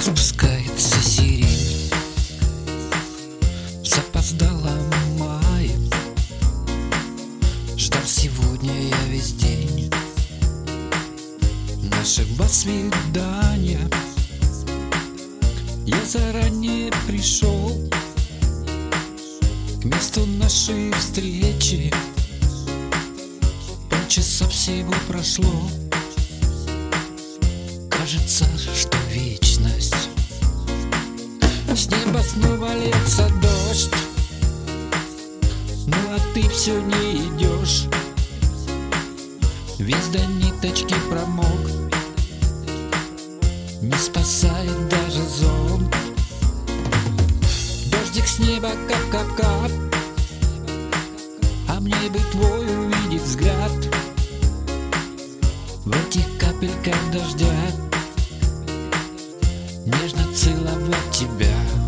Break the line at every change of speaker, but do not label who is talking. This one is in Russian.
Спускается сирень, запоздала май. Ждал сегодня я весь день нашего свидания. Я заранее пришел к месту нашей встречи. Полчаса всего прошло, кажется, что вечность. С неба снова льется дождь, ну а ты все не идешь. Весь до ниточки промок, не спасает даже зонт. Дождик с неба кап-кап-кап, а мне бы твой увидеть взгляд в этих капельках дождя, нежно целовать тебя.